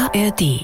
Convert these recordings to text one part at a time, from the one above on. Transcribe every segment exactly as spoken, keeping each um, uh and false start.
A R D.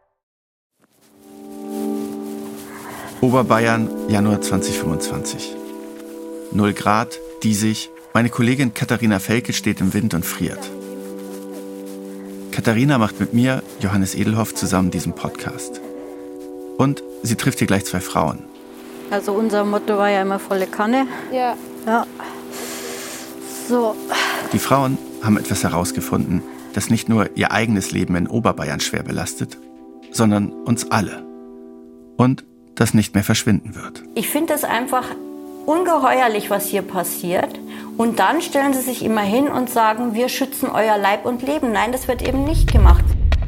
Oberbayern, Januar zweitausendfünfundzwanzig. Null Grad, diesig. Meine Kollegin Katharina Felke steht im Wind und friert. Katharina macht mit mir, Johannes Edelhoff, zusammen diesen Podcast. Und sie trifft hier gleich zwei Frauen. Also unser Motto war ja immer volle Kanne. Ja. Ja. So. Die Frauen haben etwas herausgefunden, das nicht nur ihr eigenes Leben in Oberbayern schwer belastet, sondern uns alle. Und das nicht mehr verschwinden wird. Ich finde es einfach ungeheuerlich, was hier passiert. Und dann stellen sie sich immer hin und sagen, wir schützen euer Leib und Leben. Nein, das wird eben nicht gemacht.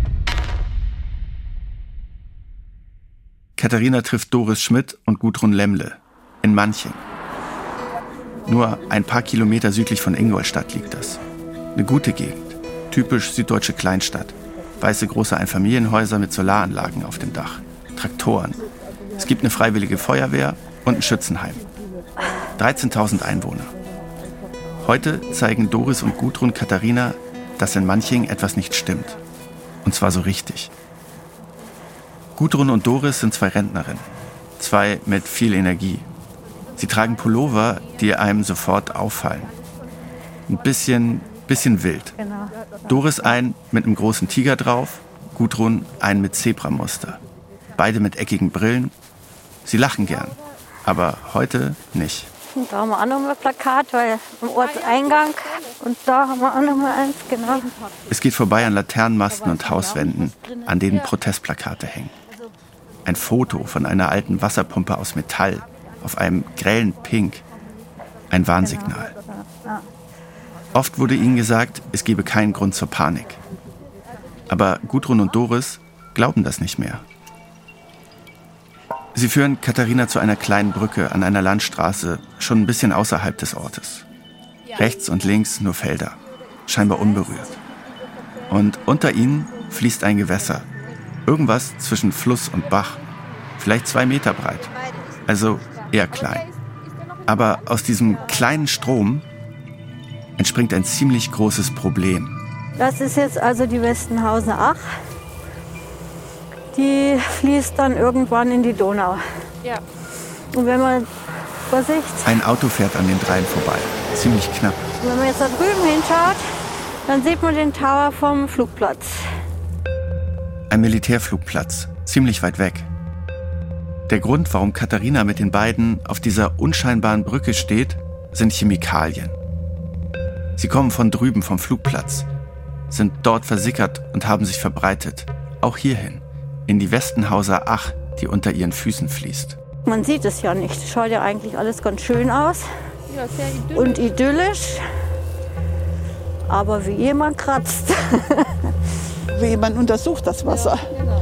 Katharina trifft Doris Schmidt und Gudrun Lemmle in Manching. Nur ein paar Kilometer südlich von Ingolstadt liegt das. Eine gute Gegend, typisch süddeutsche Kleinstadt. Weiße große Einfamilienhäuser mit Solaranlagen auf dem Dach, Traktoren. Es gibt eine freiwillige Feuerwehr und ein Schützenheim. dreizehntausend Einwohner. Heute zeigen Doris und Gudrun Katharina, dass in Manching etwas nicht stimmt. Und zwar so richtig. Gudrun und Doris sind zwei Rentnerinnen. Zwei mit viel Energie. Sie tragen Pullover, die einem sofort auffallen. Ein bisschen, bisschen wild. Genau. Doris ein mit einem großen Tiger drauf, Gudrun ein mit Zebramuster. Beide mit eckigen Brillen. Sie lachen gern, aber heute nicht. Und da haben wir auch noch mal ein Plakat, weil am Ortseingang. Und da haben wir auch noch mal eins, genau. Es geht vorbei an Laternenmasten und Hauswänden, an denen Protestplakate hängen. Ein Foto von einer alten Wasserpumpe aus Metall auf einem grellen Pink. Ein Warnsignal. Oft wurde ihnen gesagt, es gebe keinen Grund zur Panik. Aber Gudrun und Doris glauben das nicht mehr. Sie führen Katharina zu einer kleinen Brücke an einer Landstraße, schon ein bisschen außerhalb des Ortes. Rechts und links nur Felder, scheinbar unberührt. Und unter ihnen fließt ein Gewässer. Irgendwas zwischen Fluss und Bach. Vielleicht zwei Meter breit. Also eher klein. Aber aus diesem kleinen Strom entspringt ein ziemlich großes Problem. Das ist jetzt also die Westenhausener Ach. Die fließt dann irgendwann in die Donau. Ja. Und wenn man, Vorsicht, Ein Auto fährt an den dreien vorbei. Ziemlich knapp. wenn man jetzt da drüben hinschaut, dann sieht man den Tower vom Flugplatz. Ein Militärflugplatz, ziemlich weit weg. Der Grund, warum Katharina mit den beiden auf dieser unscheinbaren Brücke steht, sind Chemikalien. Sie kommen von drüben vom Flugplatz, sind dort versickert und haben sich verbreitet. Auch hierhin, in die Westenhauser Ach, die unter ihren Füßen fließt. Man sieht es ja nicht. Es schaut ja eigentlich alles ganz schön aus Ja, sehr idyllisch. und idyllisch. Aber wie jemand kratzt. Wie man untersucht das Wasser.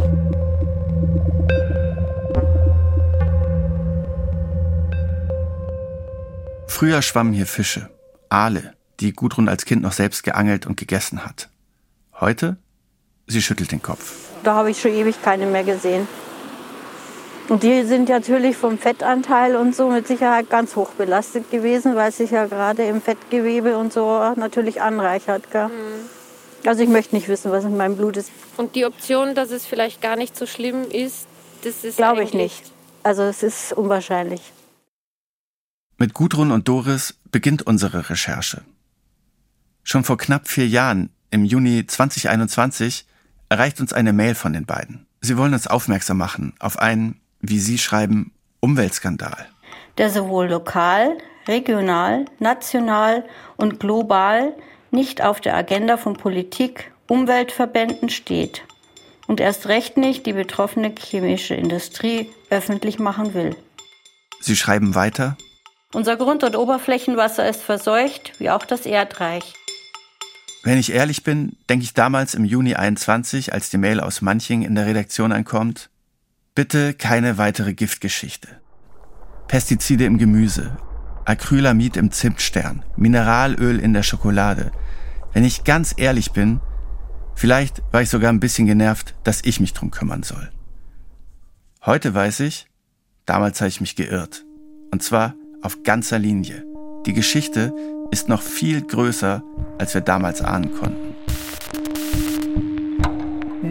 Früher schwammen hier Fische, Aale, die Gudrun als Kind noch selbst geangelt und gegessen hat. Heute? Sie schüttelt den Kopf. Da habe ich schon ewig keine mehr gesehen. Und die sind natürlich vom Fettanteil und so mit Sicherheit ganz hoch belastet gewesen, weil es sich ja gerade im Fettgewebe und so natürlich anreichert. Gell? Mhm. Also ich möchte nicht wissen, was in meinem Blut ist. Und die Option, dass es vielleicht gar nicht so schlimm ist, das ist Glaube ich eigentlich- nicht. Also es ist unwahrscheinlich. Mit Gudrun und Doris beginnt unsere Recherche. Schon vor knapp vier Jahren, im Juni zweitausendeinundzwanzig, erreicht uns eine Mail von den beiden. Sie wollen uns aufmerksam machen auf einen, wie sie schreiben, Umweltskandal. Der sowohl lokal, regional, national und global nicht auf der Agenda von Politik, Umweltverbänden steht und erst recht nicht die betroffene chemische Industrie öffentlich machen will. Sie schreiben weiter: Unser Grund- und Oberflächenwasser ist verseucht, wie auch das Erdreich. Wenn ich ehrlich bin, denke ich damals im Juni einundzwanzig, als die Mail aus Manching in der Redaktion ankommt, bitte keine weitere Giftgeschichte. Pestizide im Gemüse, Acrylamid im Zimtstern, Mineralöl in der Schokolade. Wenn ich ganz ehrlich bin, vielleicht war ich sogar ein bisschen genervt, dass ich mich drum kümmern soll. Heute weiß ich, damals habe ich mich geirrt. Und zwar auf ganzer Linie. Die Geschichte ist noch viel größer, als wir damals ahnen konnten. Die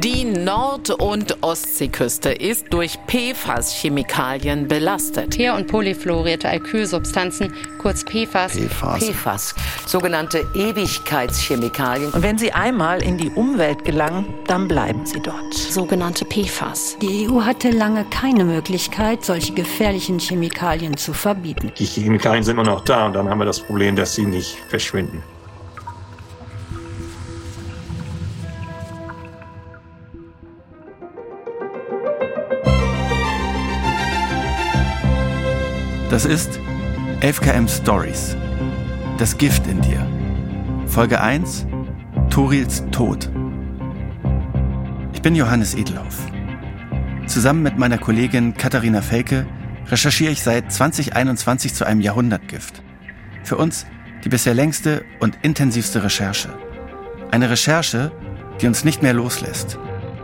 Nord- und Ostseeküste ist durch P F A S-Chemikalien belastet. Per- und polyfluorierte Alkylsubstanzen, kurz P F A S. P F A S. P F A S, sogenannte Ewigkeitschemikalien. Und wenn sie einmal in die Umwelt gelangen, dann bleiben sie dort. Sogenannte P F A S. Die E U hatte lange keine Möglichkeit, solche gefährlichen Chemikalien zu verbieten. Die Chemikalien sind immer noch da und dann haben wir das Problem, dass sie nicht verschwinden. Das ist elf Kilometer Stories. Das Gift in dir. Folge eins. Torils Tod. Ich bin Johannes Edelhoff. Zusammen mit meiner Kollegin Katharina Felke recherchiere ich seit zwanzig einundzwanzig zu einem Jahrhundertgift. Für uns die bisher längste und intensivste Recherche. Eine Recherche, die uns nicht mehr loslässt.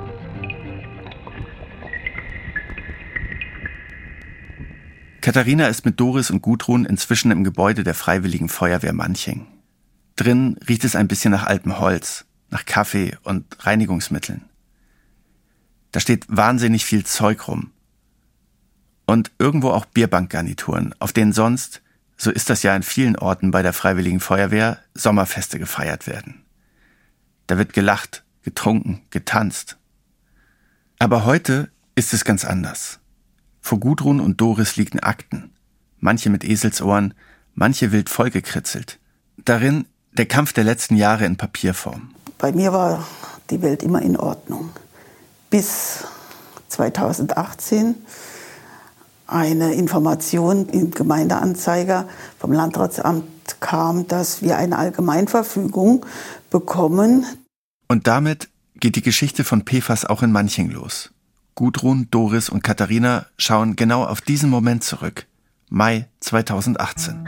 Katharina ist mit Doris und Gudrun inzwischen im Gebäude der Freiwilligen Feuerwehr Manching. Drin riecht es ein bisschen nach altem Holz, nach Kaffee und Reinigungsmitteln. Da steht wahnsinnig viel Zeug rum. Und irgendwo auch Bierbankgarnituren, auf denen sonst, so ist das ja in vielen Orten bei der Freiwilligen Feuerwehr, Sommerfeste gefeiert werden. Da wird gelacht, getrunken, getanzt. Aber heute ist es ganz anders. Vor Gudrun und Doris liegen Akten. Manche mit Eselsohren, manche wild vollgekritzelt. Darin der Kampf der letzten Jahre in Papierform. Bei mir war die Welt immer in Ordnung. Bis zweitausendachtzehn eine Information im Gemeindeanzeiger vom Landratsamt kam, dass wir eine Allgemeinverfügung bekommen. Und damit geht die Geschichte von P F A S auch in Manching los. Gudrun, Doris und Katharina schauen genau auf diesen Moment zurück. Mai zweitausendachtzehn.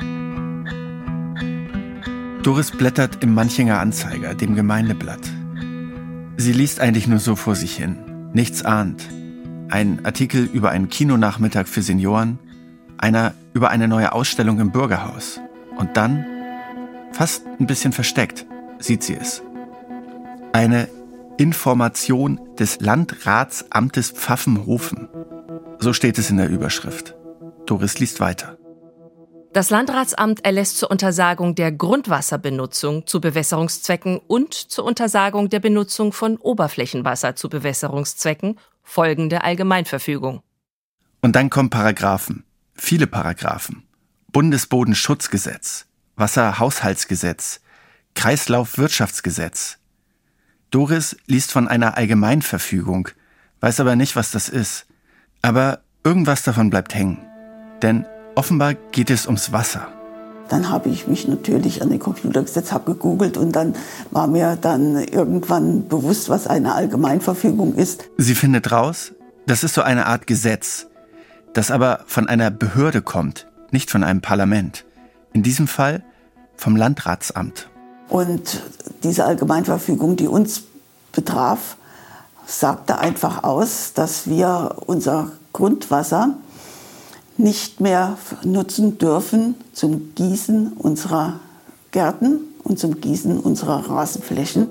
Doris blättert im Manchinger Anzeiger, dem Gemeindeblatt. Sie liest eigentlich nur so vor sich hin. Nichts ahnt. Ein Artikel über einen Kinonachmittag für Senioren, einer über eine neue Ausstellung im Bürgerhaus. Und dann, fast ein bisschen versteckt, sieht sie es. Eine Information des Landratsamtes Pfaffenhofen. So steht es in der Überschrift. Doris liest weiter. Das Landratsamt erlässt zur Untersagung der Grundwasserbenutzung zu Bewässerungszwecken und zur Untersagung der Benutzung von Oberflächenwasser zu Bewässerungszwecken folgende Allgemeinverfügung. Und dann kommen Paragraphen. Viele Paragraphen. Bundesbodenschutzgesetz, Wasserhaushaltsgesetz, Kreislaufwirtschaftsgesetz. Doris liest von einer Allgemeinverfügung, weiß aber nicht, was das ist. Aber irgendwas davon bleibt hängen. Denn offenbar geht es ums Wasser. Dann habe ich mich natürlich an den Computer gesetzt, habe gegoogelt und dann war mir dann irgendwann bewusst, was eine Allgemeinverfügung ist. Sie findet raus, das ist so eine Art Gesetz, das aber von einer Behörde kommt, nicht von einem Parlament. In diesem Fall vom Landratsamt. Und diese Allgemeinverfügung, die uns betraf, sagte einfach aus, dass wir unser Grundwasser nicht mehr nutzen dürfen zum Gießen unserer Gärten und zum Gießen unserer Rasenflächen.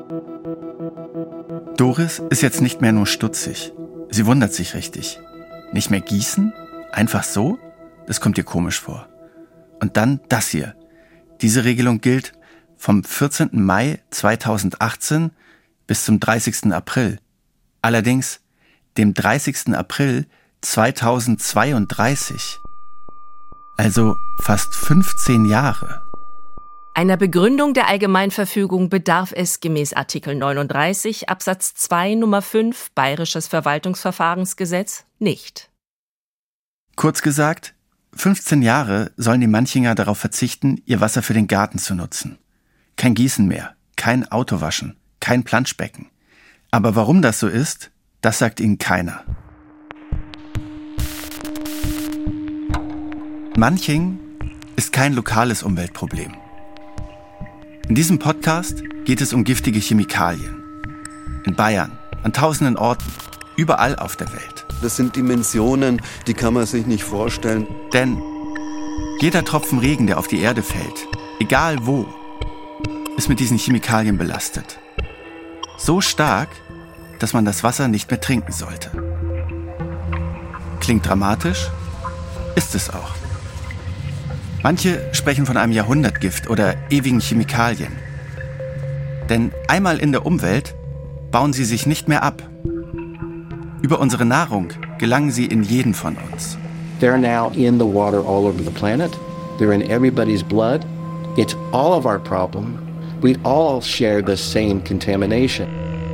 Doris ist jetzt nicht mehr nur stutzig. Sie wundert sich richtig. Nicht mehr gießen? Einfach so? Das kommt ihr komisch vor. Und dann das hier. Diese Regelung gilt vom vierzehnten Mai zweitausendachtzehn bis zum dreißigsten April. Allerdings dem dreißigsten April zweitausendzweiunddreißig. Also fast fünfzehn Jahre. Einer Begründung der Allgemeinverfügung bedarf es gemäß Artikel neununddreißig Absatz zwei Nummer fünf Bayerisches Verwaltungsverfahrensgesetz nicht. Kurz gesagt, fünfzehn Jahre sollen die Manchinger darauf verzichten, ihr Wasser für den Garten zu nutzen. Kein Gießen mehr, kein Autowaschen, kein Planschbecken. Aber warum das so ist, das sagt ihnen keiner. Manching ist kein lokales Umweltproblem. In diesem Podcast geht es um giftige Chemikalien. In Bayern, an tausenden Orten, überall auf der Welt. Das sind Dimensionen, die kann man sich nicht vorstellen. Denn jeder Tropfen Regen, der auf die Erde fällt, egal wo, ist mit diesen Chemikalien belastet. So stark, dass man das Wasser nicht mehr trinken sollte. Klingt dramatisch? Ist es auch. Manche sprechen von einem Jahrhundertgift oder ewigen Chemikalien. Denn einmal in der Umwelt bauen sie sich nicht mehr ab. Über unsere Nahrung gelangen sie in jeden von uns. They're now in the water all over the planet. They're in everybody's blood. It's all of our problem. We all share the same contamination.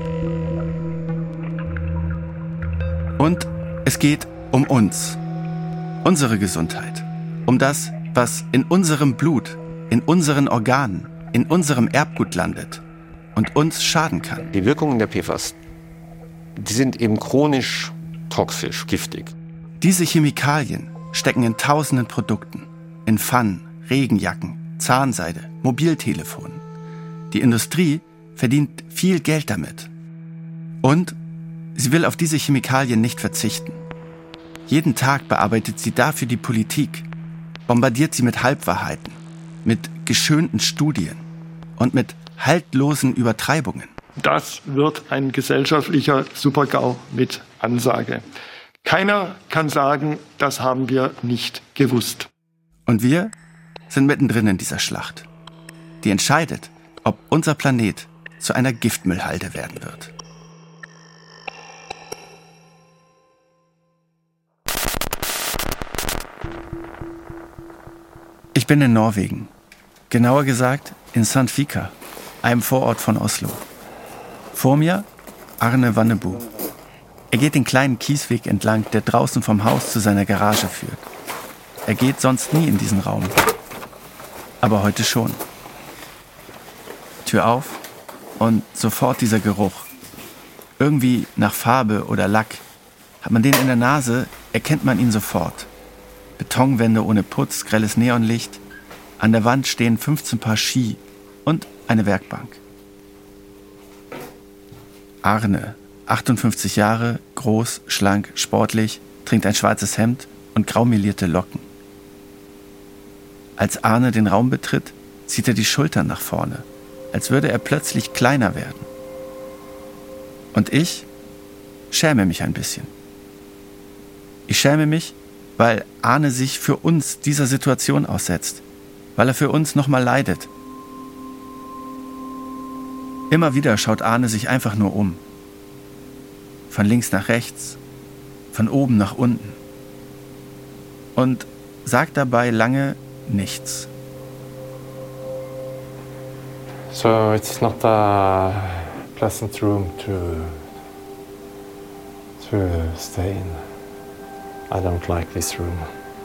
Und es geht um uns, unsere Gesundheit, um das, was in unserem Blut, in unseren Organen, in unserem Erbgut landet und uns schaden kann. Die Wirkungen der P F A S, die sind eben chronisch toxisch, giftig. Diese Chemikalien stecken in tausenden Produkten, in Pfannen, Regenjacken, Zahnseide, Mobiltelefonen. Die Industrie verdient viel Geld damit. Und sie will auf diese Chemikalien nicht verzichten. Jeden Tag bearbeitet sie dafür die Politik, bombardiert sie mit Halbwahrheiten, mit geschönten Studien und mit haltlosen Übertreibungen. Das wird ein gesellschaftlicher Super-GAU mit Ansage. Keiner kann sagen, das haben wir nicht gewusst. Und wir sind mittendrin in dieser Schlacht, die entscheidet, ob unser Planet zu einer Giftmüllhalde werden wird. Ich bin in Norwegen, genauer gesagt in Sandvika, einem Vorort von Oslo. Vor mir Arne Vannebu. Er geht den kleinen Kiesweg entlang, der draußen vom Haus zu seiner Garage führt. Er geht sonst nie in diesen Raum. Aber heute schon. Tür auf und sofort dieser Geruch. Irgendwie nach Farbe oder Lack. Hat man den in der Nase, erkennt man ihn sofort. Betonwände ohne Putz, grelles Neonlicht. An der Wand stehen fünfzehn Paar Ski und eine Werkbank. Arne, achtundfünfzig Jahre, groß, schlank, sportlich, trägt ein schwarzes Hemd und graumelierte Locken. Als Arne den Raum betritt, zieht er die Schultern nach vorne, als würde er plötzlich kleiner werden. Und ich schäme mich ein bisschen. Ich schäme mich, weil Arne sich für uns dieser Situation aussetzt, weil er für uns nochmal leidet. Immer wieder schaut Arne sich einfach nur um. Von links nach rechts, von oben nach unten. Und sagt dabei lange nichts. So it's not a pleasant room to to stay in. I don't like this room.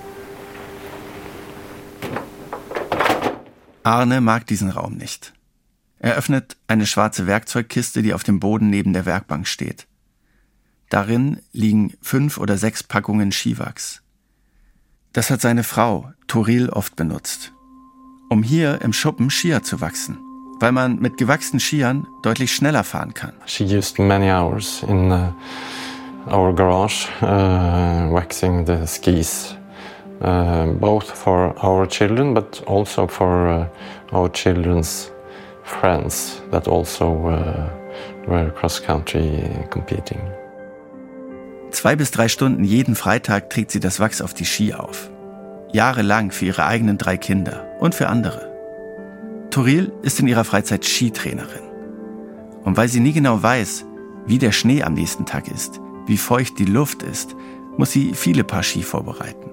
Arne mag diesen Raum nicht. Er öffnet eine schwarze Werkzeugkiste, die auf dem Boden neben der Werkbank steht. Darin liegen fünf oder sechs Packungen Skiwachs. Das hat seine Frau, Toril, oft benutzt, um hier im Schuppen Skier zu wachsen, weil man mit gewachsenen Skiern deutlich schneller fahren kann. She used many hours in uh, our garage uh, waxing the skis, uh, both for our children, but also for uh, our children's friends that also uh, were cross-country competing. Zwei bis drei Stunden jeden Freitag trägt sie das Wachs auf die Ski auf. Jahrelang für ihre eigenen drei Kinder und für andere. Toril ist in ihrer Freizeit Skitrainerin. Und weil sie nie genau weiß, wie der Schnee am nächsten Tag ist, wie feucht die Luft ist, muss sie viele Paar Ski vorbereiten.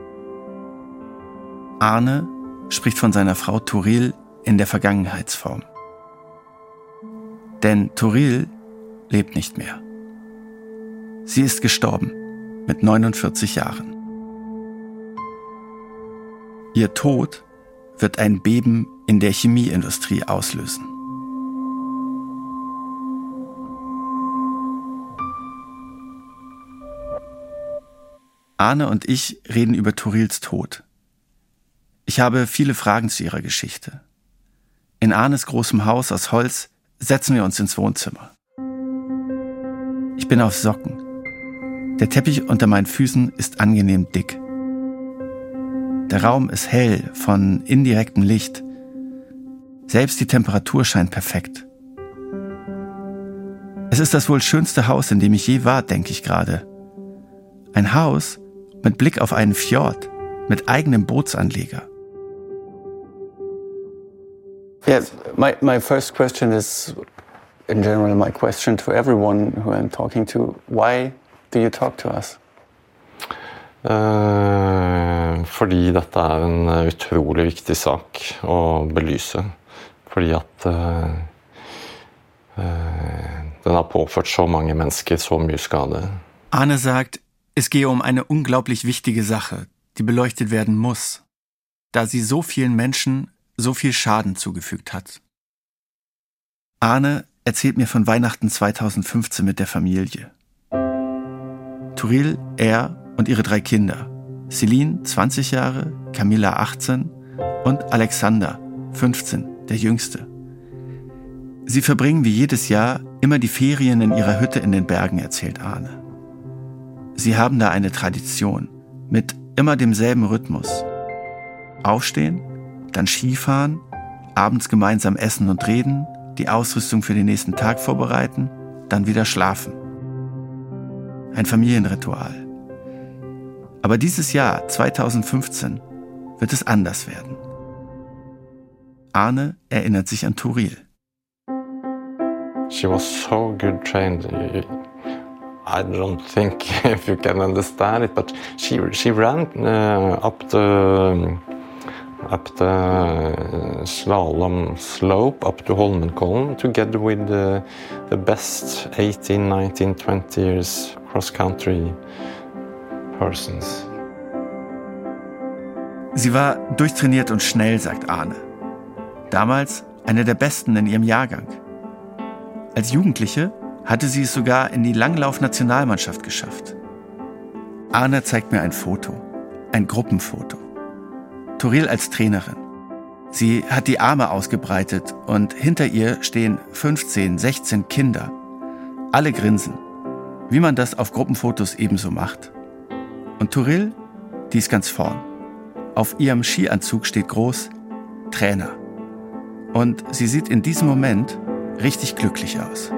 Arne spricht von seiner Frau Toril in der Vergangenheitsform. Denn Toril lebt nicht mehr. Sie ist gestorben mit neunundvierzig Jahren. Ihr Tod wird ein Beben in der Chemieindustrie auslösen. Arne und ich reden über Torils Tod. Ich habe viele Fragen zu ihrer Geschichte. In Arnes großem Haus aus Holz setzen wir uns ins Wohnzimmer. Ich bin auf Socken. Der Teppich unter meinen Füßen ist angenehm dick. Der Raum ist hell von indirektem Licht. Selbst die Temperatur scheint perfekt. Es ist das wohl schönste Haus, in dem ich je war, denke ich gerade. Ein Haus mit Blick auf einen Fjord, mit eigenem Bootsanleger. Yes, my, my first question is, in general, my question to everyone who I'm talking to. Why do you talk to us? Uh, fordi dette er en utrolig viktig sak å belyse. Fordi at uh, uh, den har påført så mange mennesker så mye skade. Arne sagt, es gehe um eine unglaublich wichtige Sache, die beleuchtet werden muss, da sie so vielen Menschen so viel Schaden zugefügt hat. Arne erzählt mir von Weihnachten zweitausendfünfzehn mit der Familie. Turil, er und ihre drei Kinder, Celine, zwanzig Jahre, Camilla, achtzehn und Alexander, fünfzehn, der Jüngste. Sie verbringen wie jedes Jahr immer die Ferien in ihrer Hütte in den Bergen, erzählt Arne. Sie haben da eine Tradition mit immer demselben Rhythmus. Aufstehen, dann Skifahren, abends gemeinsam essen und reden, die Ausrüstung für den nächsten Tag vorbereiten, dann wieder schlafen. Ein Familienritual. Aber dieses Jahr, zweitausendfünfzehn, wird es anders werden. Arne erinnert sich an Turil. She was so good trained. I don't think if you can understand it, but she she ran uh, up the up the slalom slope up to Holmenkollen together with the, the best eighteen, nineteen, twenty years cross country persons. Sie war durchtrainiert und schnell, sagt Arne. Damals eine der besten in ihrem Jahrgang. Als Jugendliche hatte sie es sogar in die Langlauf-Nationalmannschaft geschafft. Arne zeigt mir ein Foto, ein Gruppenfoto. Turil als Trainerin. Sie hat die Arme ausgebreitet und hinter ihr stehen fünfzehn, sechzehn Kinder. Alle grinsen, wie man das auf Gruppenfotos ebenso macht. Und Turil, die ist ganz vorn. Auf ihrem Skianzug steht groß Trainer. Und sie sieht in diesem Moment richtig glücklich aus.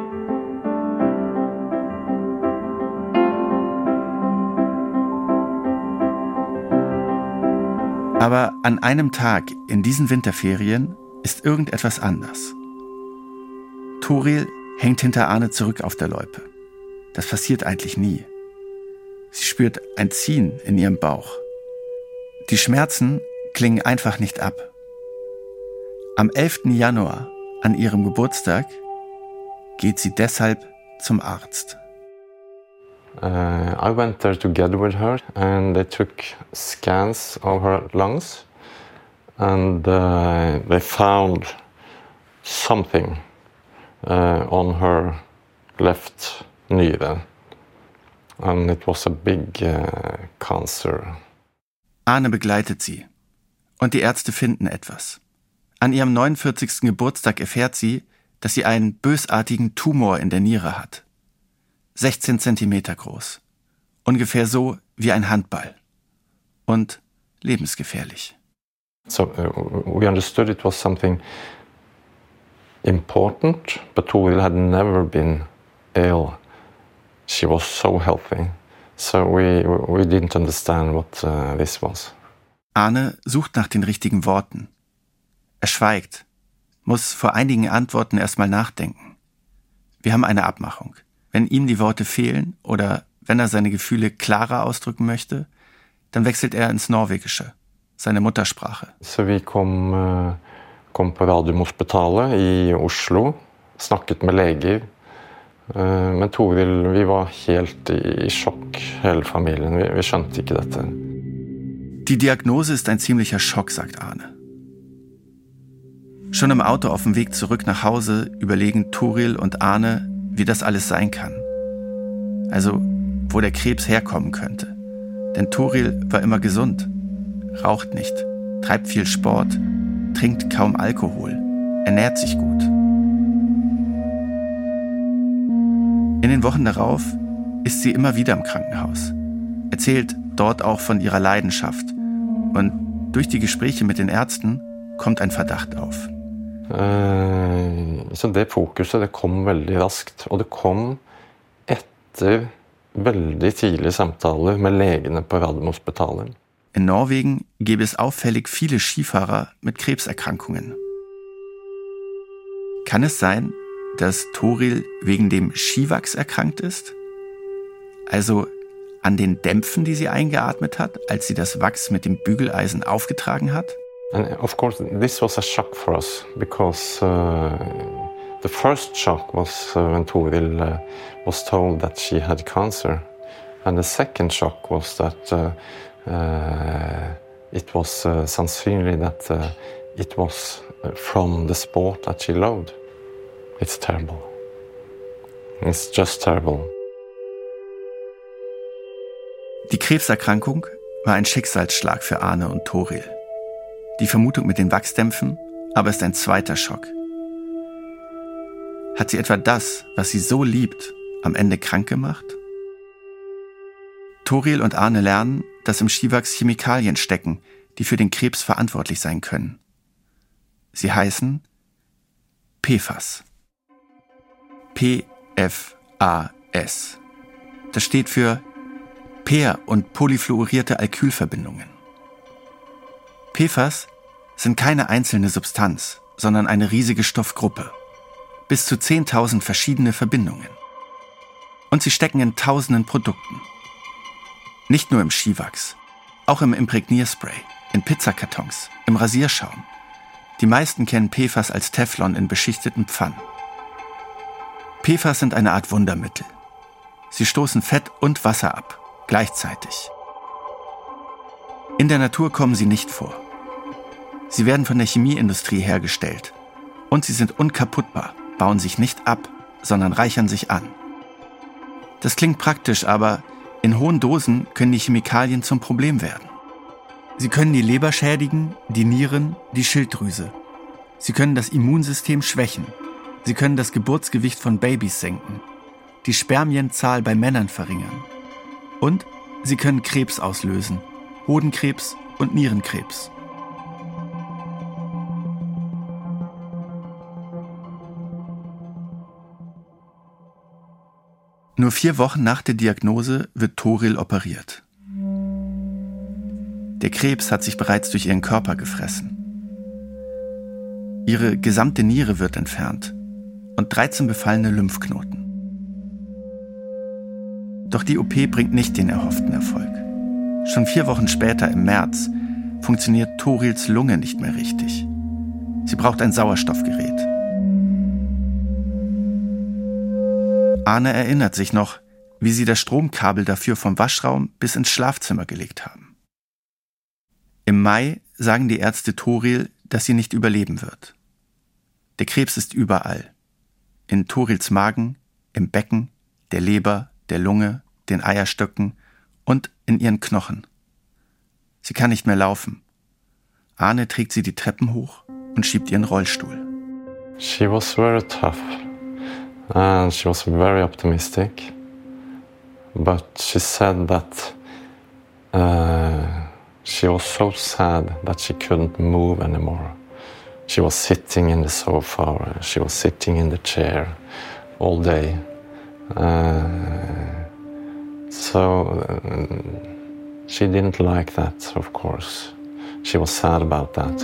Aber an einem Tag in diesen Winterferien ist irgendetwas anders. Turil hängt hinter Arne zurück auf der Loipe. Das passiert eigentlich nie. Sie spürt ein Ziehen in ihrem Bauch. Die Schmerzen klingen einfach nicht ab. Am elften Januar, an ihrem Geburtstag, geht sie deshalb zum Arzt. Uh, I went there together with her and they took scans of her lungs and uh, they found something uh, on her left nyre and it was a big uh, cancer. Arne begleitet sie und die Ärzte finden etwas. An ihrem neunundvierzigsten Geburtstag erfährt sie, dass sie einen bösartigen Tumor in der Niere hat. sechzehn Zentimeter groß. Ungefähr so wie ein Handball. Und lebensgefährlich. So uh, we understood it was something important, but Turil had never been ill. She was so healthy. So we, we didn't understand what uh, this was. Arne sucht nach den richtigen Worten. Er schweigt, muss vor einigen Antworten erstmal nachdenken. Wir haben eine Abmachung. Wenn ihm die Worte fehlen oder wenn er seine Gefühle klarer ausdrücken möchte, dann wechselt er ins Norwegische, seine Muttersprache. Så vi kom, kom på Radiumhospitalet i Oslo, snakket med leger. Men Turil, vi var helt i sjokk, hele familien. Vi, vi skjønte ikke dette. Die Diagnose ist ein ziemlicher Schock, sagt Arne. Schon im Auto auf dem Weg zurück nach Hause überlegen Turil und Arne, wie das alles sein kann. Also, wo der Krebs herkommen könnte. Denn Turil war immer gesund, raucht nicht, treibt viel Sport, trinkt kaum Alkohol, ernährt sich gut. In den Wochen darauf ist sie immer wieder im Krankenhaus, erzählt dort auch von ihrer Leidenschaft. Und durch die Gespräche mit den Ärzten kommt ein Verdacht auf. Uh, Så det fokuset det kom veldig raskt, og det kom etter veldig tidlige samtaler med legene på Radiumhospitalet. In Norwegen gäbe es auffällig viele Skifahrer mit Krebserkrankungen. Kann es sein, dass Toril wegen dem Skiwachs erkrankt ist? Also an den Dämpfen, die sie eingeatmet hat, als sie das Wachs mit dem Bügeleisen aufgetragen hat? And of course, this was a shock for us, because uh, the first shock was uh, when Toril uh, was told that she had cancer. And the second shock was that uh, uh, it was uh, sincerely that uh, it was from the sport that she loved. It's terrible. It's just terrible. Die Krebserkrankung war ein Schicksalsschlag für Arne und Toril. Die Vermutung mit den Wachsdämpfen aber ist ein zweiter Schock. Hat sie etwa das, was sie so liebt, am Ende krank gemacht? Toril und Arne lernen, dass im Skiwachs Chemikalien stecken, die für den Krebs verantwortlich sein können. Sie heißen P F A S. P F A S. Das steht für Per- und polyfluorierte Alkylverbindungen. P F A S sind keine einzelne Substanz, sondern eine riesige Stoffgruppe. Bis zu zehntausend verschiedene Verbindungen. Und sie stecken in tausenden Produkten. Nicht nur im Skiwachs, auch im Imprägnierspray, in Pizzakartons, im Rasierschaum. Die meisten kennen P F A S als Teflon in beschichteten Pfannen. P F A S sind eine Art Wundermittel. Sie stoßen Fett und Wasser ab, gleichzeitig. In der Natur kommen sie nicht vor. Sie werden von der Chemieindustrie hergestellt. Und sie sind unkaputtbar, bauen sich nicht ab, sondern reichern sich an. Das klingt praktisch, aber in hohen Dosen können die Chemikalien zum Problem werden. Sie können die Leber schädigen, die Nieren, die Schilddrüse. Sie können das Immunsystem schwächen. Sie können das Geburtsgewicht von Babys senken, die Spermienzahl bei Männern verringern. Und sie können Krebs auslösen, Hodenkrebs und Nierenkrebs. Nur vier Wochen nach der Diagnose wird Toril operiert. Der Krebs hat sich bereits durch ihren Körper gefressen. Ihre gesamte Niere wird entfernt und dreizehn befallene Lymphknoten. Doch die O P bringt nicht den erhofften Erfolg. Schon vier Wochen später, im März, funktioniert Torils Lunge nicht mehr richtig. Sie braucht ein Sauerstoffgerät. Arne erinnert sich noch, wie sie das Stromkabel dafür vom Waschraum bis ins Schlafzimmer gelegt haben. Im Mai sagen die Ärzte Toril, dass sie nicht überleben wird. Der Krebs ist überall. In Torils Magen, im Becken, der Leber, der Lunge, den Eierstöcken und in ihren Knochen. Sie kann nicht mehr laufen. Arne trägt sie die Treppen hoch und schiebt ihren Rollstuhl. She was very tough. And she was very optimistic, but she said that uh, she was so sad that she couldn't move anymore. She was sitting in the sofa, she was sitting in the chair all day. Uh, so uh, she didn't like that, of course. She was sad about that.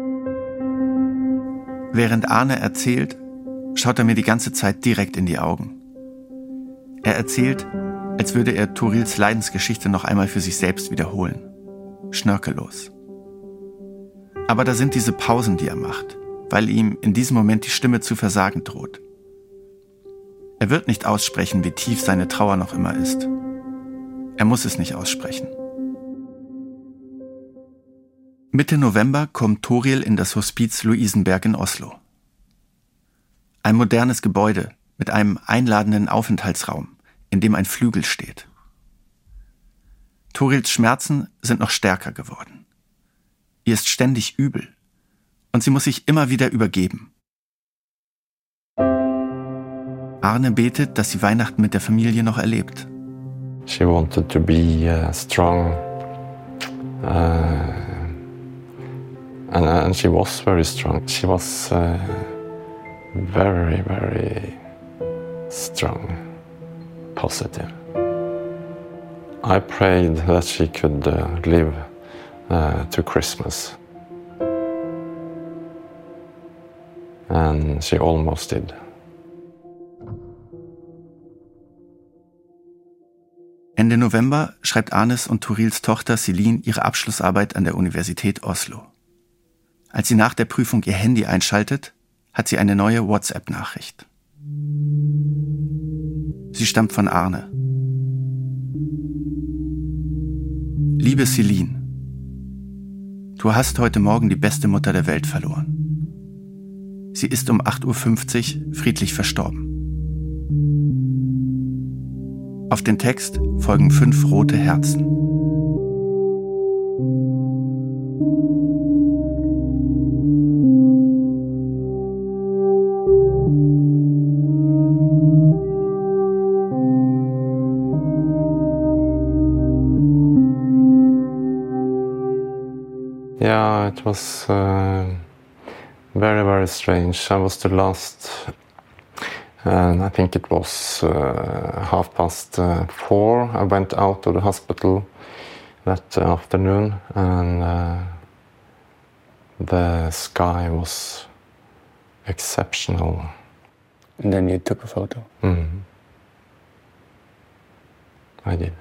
Während Arne erzählt, schaut er mir die ganze Zeit direkt in die Augen. Er erzählt, als würde er Torils Leidensgeschichte noch einmal für sich selbst wiederholen. Schnörkellos. Aber da sind diese Pausen, die er macht, weil ihm in diesem Moment die Stimme zu versagen droht. Er wird nicht aussprechen, wie tief seine Trauer noch immer ist. Er muss es nicht aussprechen. Mitte November kommt Toril in das Hospiz Luisenberg in Oslo. Ein modernes Gebäude mit einem einladenden Aufenthaltsraum, in dem ein Flügel steht. Torils Schmerzen sind noch stärker geworden. Ihr ist ständig übel und sie muss sich immer wieder übergeben. Arne betet, dass sie Weihnachten mit der Familie noch erlebt. She wanted to be uh, strong, uh, and, and she was very strong. She was uh, very, very strong, positive. I prayed that she could uh, live uh, to Christmas. And she almost did. Ende November schreibt Arnes und Torils Tochter Celine ihre Abschlussarbeit an der Universität Oslo. Als sie nach der Prüfung ihr Handy einschaltet, hat sie eine neue WhatsApp-Nachricht. Sie stammt von Arne. Liebe Celine, du hast heute Morgen die beste Mutter der Welt verloren. Sie ist um acht Uhr fünfzig friedlich verstorben. Auf den Text folgen fünf rote Herzen. Yeah, it was uh, very, very strange. I was the last, and I think it was uh, half past uh, four. I went out of the hospital that afternoon, and uh, the sky was exceptional. And then you took a photo? Mm-hmm. I did.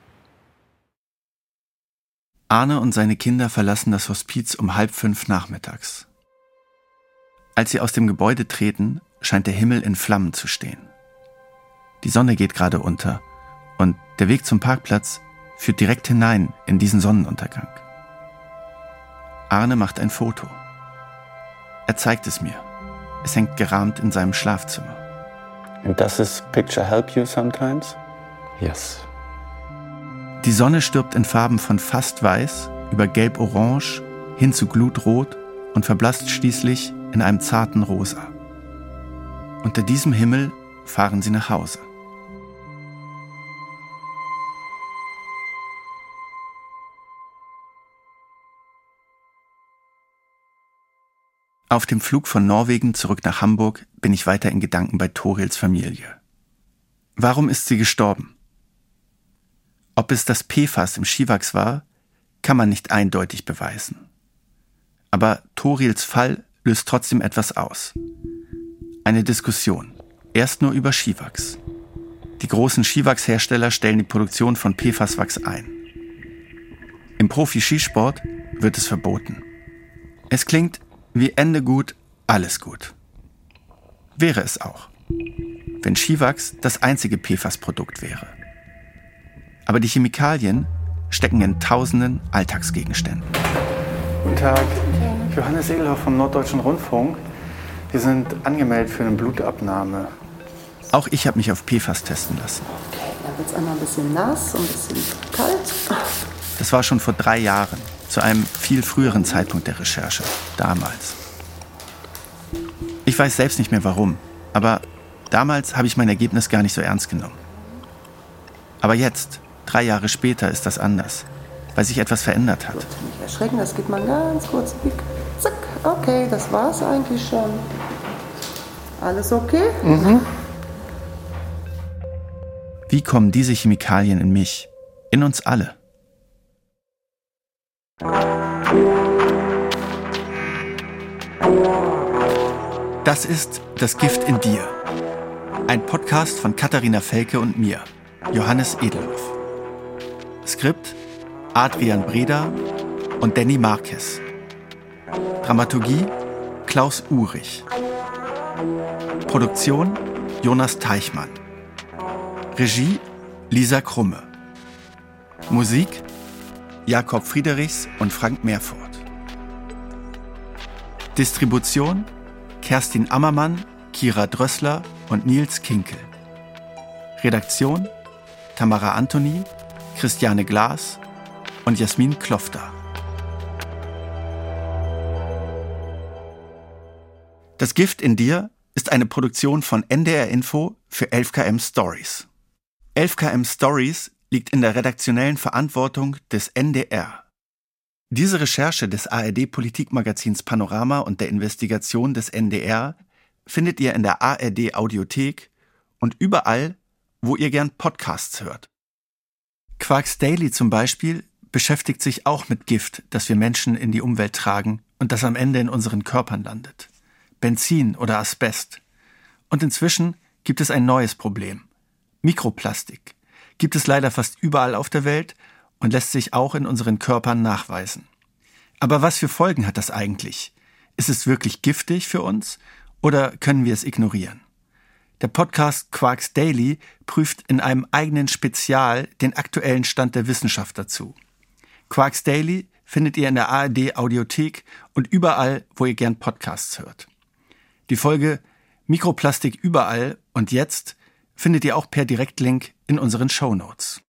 Arne und seine Kinder verlassen das Hospiz um halb fünf nachmittags. Als sie aus dem Gebäude treten, scheint der Himmel in Flammen zu stehen. Die Sonne geht gerade unter und der Weg zum Parkplatz führt direkt hinein in diesen Sonnenuntergang. Arne macht ein Foto. Er zeigt es mir. Es hängt gerahmt in seinem Schlafzimmer. And does this picture help you sometimes? Yes. Die Sonne stirbt in Farben von fast weiß über gelb-orange hin zu glutrot und verblasst schließlich in einem zarten Rosa. Unter diesem Himmel fahren sie nach Hause. Auf dem Flug von Norwegen zurück nach Hamburg bin ich weiter in Gedanken bei Torils Familie. Warum ist sie gestorben? Ob es das P F A S im Chivax war, kann man nicht eindeutig beweisen. Aber Torils Fall löst trotzdem etwas aus. Eine Diskussion, erst nur über Chivax. Die großen Chivax-Hersteller stellen die Produktion von P F A S-Wachs ein. Im Profi-Skisport wird es verboten. Es klingt wie Ende gut, alles gut. Wäre es auch, wenn Chivax das einzige P F A S-Produkt wäre. Aber die Chemikalien stecken in tausenden Alltagsgegenständen. Guten Tag, Johannes Edelhoff vom Norddeutschen Rundfunk. Wir sind angemeldet für eine Blutabnahme. Auch ich habe mich auf P F A S testen lassen. Okay, dann wird es einmal ein bisschen nass und ein bisschen kalt. Das war schon vor drei Jahren, zu einem viel früheren Zeitpunkt der Recherche, damals. Ich weiß selbst nicht mehr warum, aber damals habe ich mein Ergebnis gar nicht so ernst genommen. Aber jetzt, drei Jahre später, ist das anders, weil sich etwas verändert hat. Nicht erschrecken, das geht mal ganz kurz. Zack, okay, das war's eigentlich schon. Alles okay? Mhm. Wie kommen diese Chemikalien in mich, in uns alle? Das ist Das Gift in dir. Ein Podcast von Katharina Felke und mir, Johannes Edelhoff. Skript Adrian Breda und Danny Marquez. Dramaturgie Klaus Uhrich. Produktion Jonas Teichmann. Regie Lisa Krumme. Musik Jakob Friedrichs und Frank Meerfort. Distribution Kerstin Ammermann, Kira Drössler und Nils Kinkel. Redaktion Tamara Anthony, Christiane Glas und Jasmin Klofter. Das Gift in dir ist eine Produktion von N D R Info für elf K M Stories. elf K M Stories liegt in der redaktionellen Verantwortung des N D R. Diese Recherche des A R D-Politikmagazins Panorama und der Investigation des N D R findet ihr in der A R D Audiothek und überall, wo ihr gern Podcasts hört. Quarks Daily zum Beispiel beschäftigt sich auch mit Gift, das wir Menschen in die Umwelt tragen und das am Ende in unseren Körpern landet. Benzin oder Asbest. Und inzwischen gibt es ein neues Problem. Mikroplastik. Gibt es leider fast überall auf der Welt und lässt sich auch in unseren Körpern nachweisen. Aber was für Folgen hat das eigentlich? Ist es wirklich giftig für uns oder können wir es ignorieren? Der Podcast Quarks Daily prüft in einem eigenen Spezial den aktuellen Stand der Wissenschaft dazu. Quarks Daily findet ihr in der A R D Audiothek und überall, wo ihr gern Podcasts hört. Die Folge Mikroplastik überall und jetzt findet ihr auch per Direktlink in unseren Shownotes.